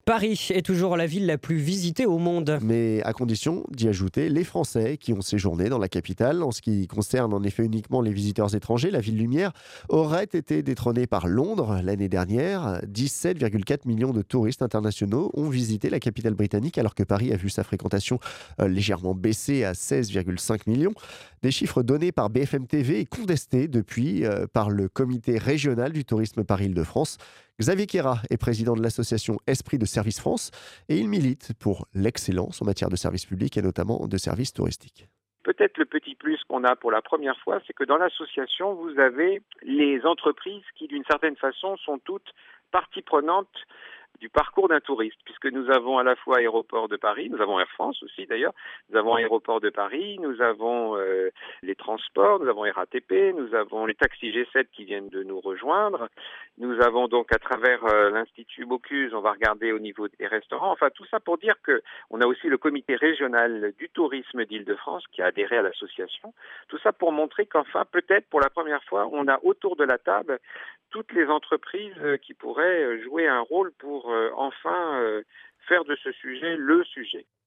Paris est toujours la ville la plus visitée au monde. Mais à condition d'y ajouter les Français qui ont séjourné dans la capitale. En ce qui concerne en effet uniquement les visiteurs étrangers, la ville lumière aurait été détrônée par Londres l'année dernière. 17,4 millions de touristes internationaux ont visité la capitale britannique alors que Paris a vu sa fréquentation légèrement baisser à 16,5 millions. Des chiffres donnés par BFM TV et contestés depuis par le comité régional du tourisme Paris-Île-de-France. Xavier Queyrat est président de l'association Esprit de Service France et il milite pour l'excellence en matière de services publics et notamment de services touristiques. Peut-être le petit plus qu'on a pour la première fois, c'est que dans l'association, vous avez les entreprises qui, d'une certaine façon, sont toutes partie prenante du parcours d'un touriste, puisque nous avons à la fois Aéroport de Paris, nous avons Air France aussi d'ailleurs, nous avons Aéroport de Paris, nous avons les transports, nous avons RATP, nous avons les taxis G7 qui viennent de nous rejoindre, nous avons donc à travers l'Institut Bocuse, on va regarder au niveau des restaurants, enfin tout ça pour dire que on a aussi le comité régional du tourisme d'Île-de-France qui a adhéré à l'association, tout ça pour montrer qu'enfin peut-être pour la première fois on a autour de la table toutes les entreprises qui pourraient jouer un rôle pour enfin faire de ce sujet le sujet.